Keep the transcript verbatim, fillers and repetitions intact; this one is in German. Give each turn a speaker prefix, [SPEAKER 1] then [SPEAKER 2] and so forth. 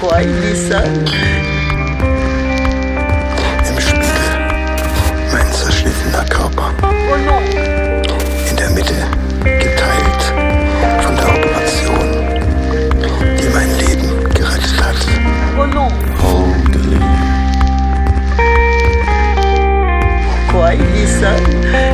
[SPEAKER 1] Quoi Lisa?
[SPEAKER 2] Im Spiegel mein zerschlissener Körper.
[SPEAKER 1] Oh non!
[SPEAKER 2] In der Mitte geteilt von der Operation, die mein Leben gerettet hat.
[SPEAKER 1] Oh non!
[SPEAKER 2] Holy.
[SPEAKER 1] Quoi Lisa?